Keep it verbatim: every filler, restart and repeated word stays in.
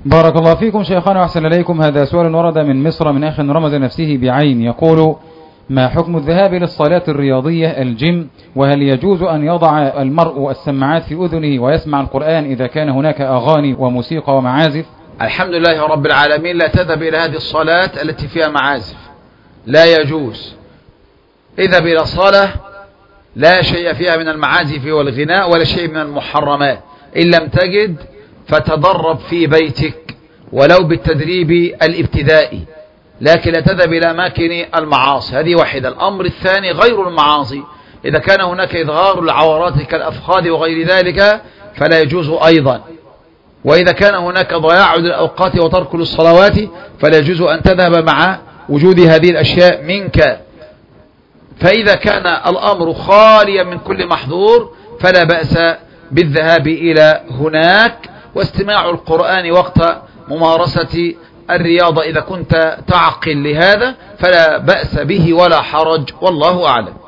بارك الله فيكم شيخنا وأحسن إليكم. هذا سؤال ورد من مصر من أخ رمز نفسه بعين، يقول: ما حكم الذهاب للصالات الرياضية الجيم، وهل يجوز أن يضع المرء السماعات في أذنه ويسمع القرآن إذا كان هناك أغاني وموسيقى ومعازف؟ الحمد لله رب العالمين، لا تذهب إلى هذه الصلاة التي فيها معازف، لا يجوز. اذهب إلى صلاة لا شيء فيها من المعازف والغناء ولا شيء من المحرمات. إن لم تجد فتدرب في بيتك ولو بالتدريب الابتدائي، لكن لا تذهب إلى أماكن المعاصي. هذه واحدة. الأمر الثاني غير المعاصي، إذا كان هناك إظهار العورات كالأفخاذ وغير ذلك فلا يجوز أيضا. وإذا كان هناك ضياع للأوقات وترك للصلوات فلا يجوز أن تذهب مع وجود هذه الأشياء منك. فإذا كان الأمر خاليا من كل محظور فلا بأس بالذهاب إلى هناك، واستماع القرآن وقت ممارسة الرياضة إذا كنت تعقل لهذا فلا بأس به ولا حرج، والله أعلم.